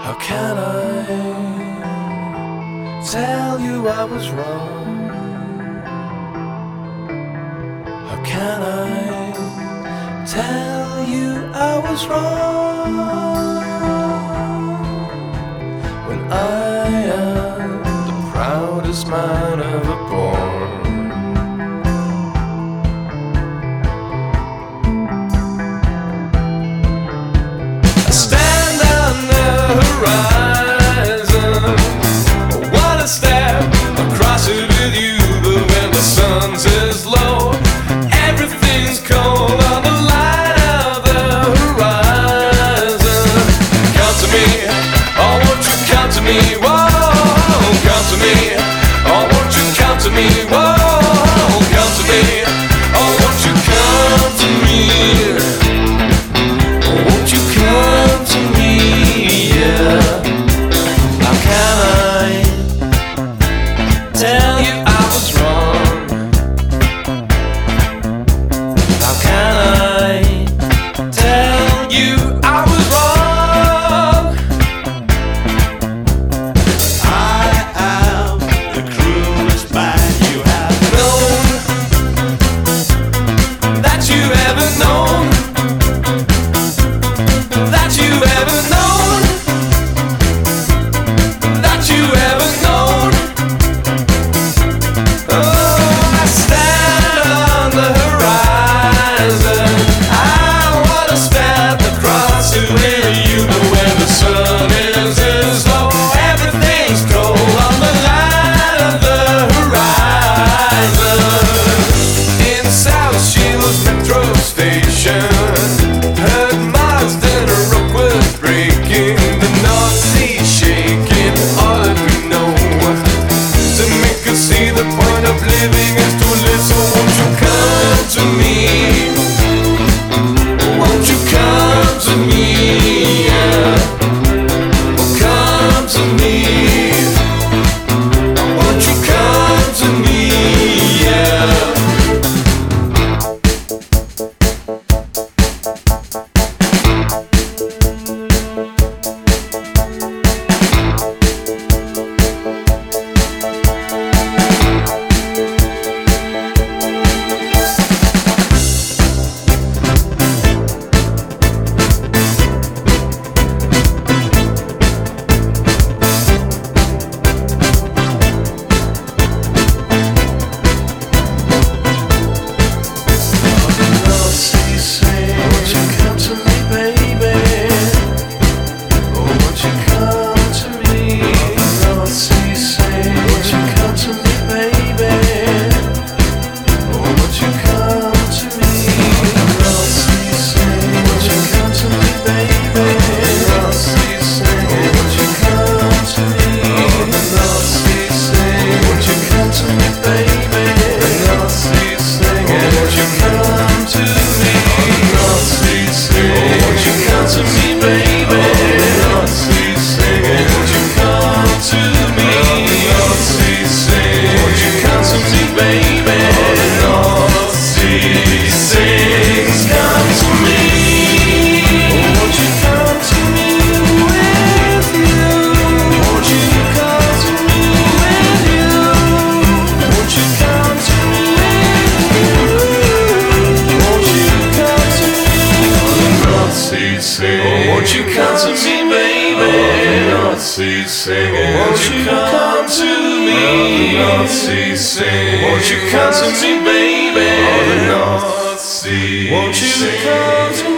How can I tell you I was wrong? How can I tell you I was wrong when I am the proudest man ever born? I stand on the horizon, I wanna step across it with you, but when the sun says low, everything's cold on the line of the horizon. Come to me, oh won't you come to me, whoa, come to me, oh won't you come to me, whoa, come to me, oh won't you come to me, oh won't you come to me, yeah. How can I tell you I was wrong? How can I tell you I was wrong? I am the cruelest man you have Known that you ever known, that you ever known, that you ever known. Oh, I stand on the horizon, I wanna step across it with you, but when the sun is low, everything's cold on the line of the horizon. In South Shields metro station, heard miles that a rope was breaking, the North Sea shaking. All that we know to make us see the point of living is to live. So won't you come to me? Won't you come to me? Yeah. Oh, come to me. Won't you come to me? Yeah. Won't you come to me, baby? North Sea singing. Won't you come to me? North Sea singing. Won't you come to me, baby? The North Sea. Won't you come to me?